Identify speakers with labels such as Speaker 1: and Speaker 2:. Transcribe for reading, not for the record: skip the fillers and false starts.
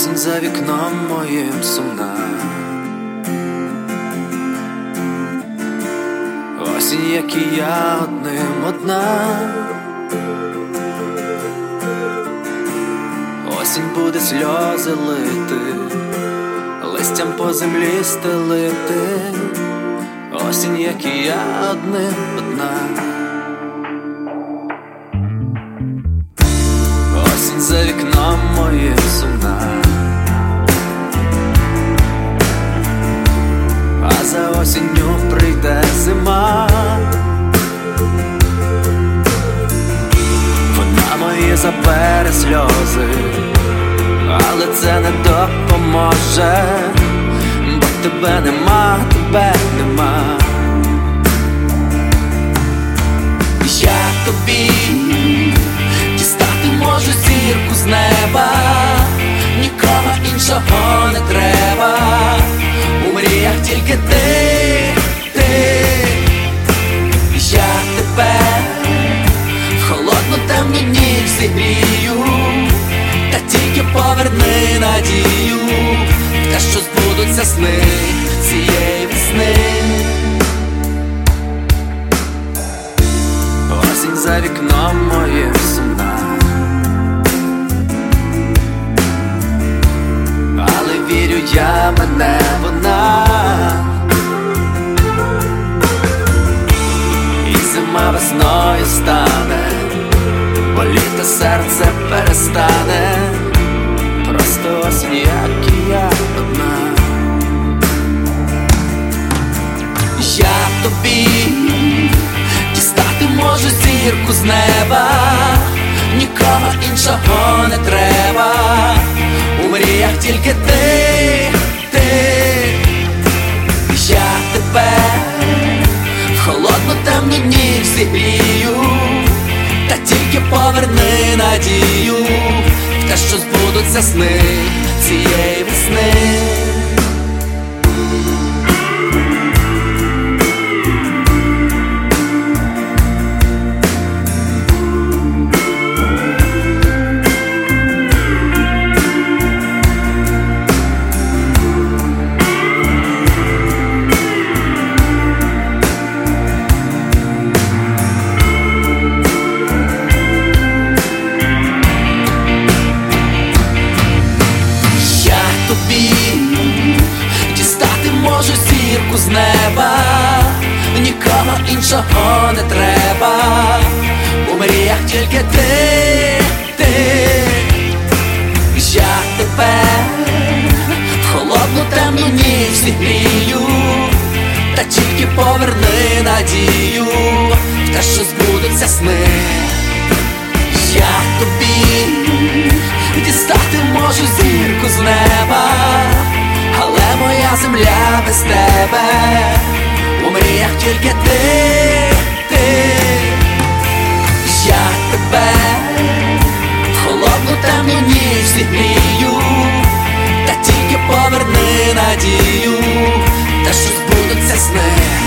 Speaker 1: Осінь за вікном моїм сумна, осінь, як і я, одним одна. Осінь буде сльози лити, листям по землі стелити. Осінь, як і я, одним одна. Осінь за вікном моїм сумна, а за осінню прийде зима. Вона мої забере сльози, але це не допоможе, бо тебе нема, тебе нема. Я тобі дістати можу зірку з неба, нікого іншого не треба. У мріях тільки ти, я тебе в холодну темну ніч зігрію, та тільки поверни надію в те, що збудуться сни цієї весни. Осінь за вікном моїм сумна, але вірю я, мене вона. І зима весною стане, боліти серце перестане. Просто осінь, як і я, одна. Я тобі дістати можу зірку з неба, нікого іншого не треба. У мріях тільки ти, я тебе в холодну темну ніч зігрію, та тільки поверни надію в те, що збудуться сни цієї весни. Дістати можу зірку з неба, нікого іншого не треба. У мріях тільки ти, я тебе в холодну темну ніч зігрію, та тільки поверни надію в те, що збудуться сни. Я тобі дістати можу зірку з неба, але моя земля без тебе. У мріях тільки ти, я тебе в холодну темну ніч зігрію, та тільки поверни надію, та що збудуться сни.